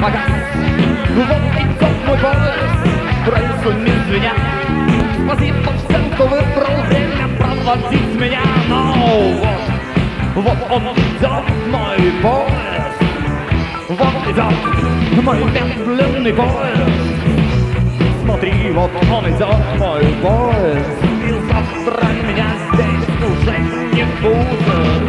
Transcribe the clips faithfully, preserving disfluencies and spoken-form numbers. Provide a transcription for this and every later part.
погас. Вот идет мой поезд, рельсами звеня. Спасибо всем, кто выбрал время проводить меня. Но вот, вот он идет, мой поезд. Вот идет мой медленный поезд. Смотри, вот он идет, мой поезд. И завтра меня здесь уже не будет.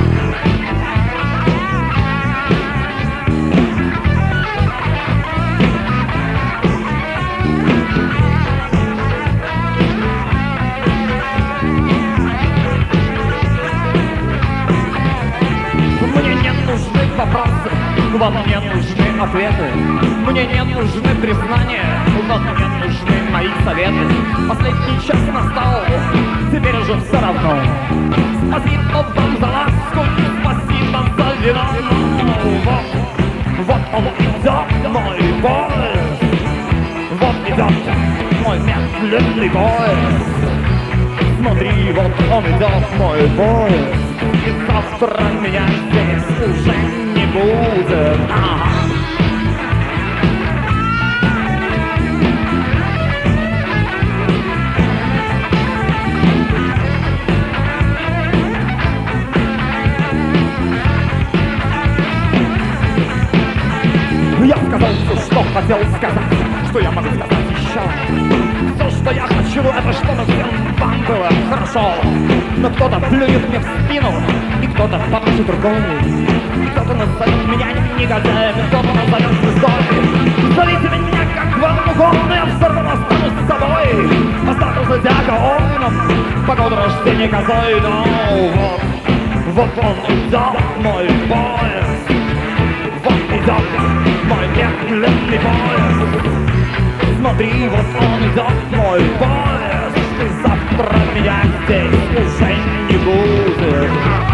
Мне не нужны вопросы, вам не нужны ответы. Мне не нужны признания, вам не нужны мои советы. Последний час настал, теперь уже все равно. Спасибо вам за ласку, спасибо за вино. Вот, вот он идет, мой поезд. Вот идет мой медленный поезд. Смотри, вот он идет, мой поезд. И завтра меня здесь уже не будет. Ага. Я сказал все, что хотел сказать, что я могу сказать еще. Все, что я хочу, это чтобы всем вам было хорошо. Но кто-то плюнет мне в спину, и кто-то помашет рукой. Кто-то назовет меня негодяем, кто-то назовет звездой. Зовите меня как вам угодно, я все равно останусь с собой. Останусь зодиака воином, по году рождения козой. Но вот, вот он идет, мой поезд. Вот идет мой медленный поезд. Смотри, вот он идет, мой поезд. И завтра меня здесь уже не будет.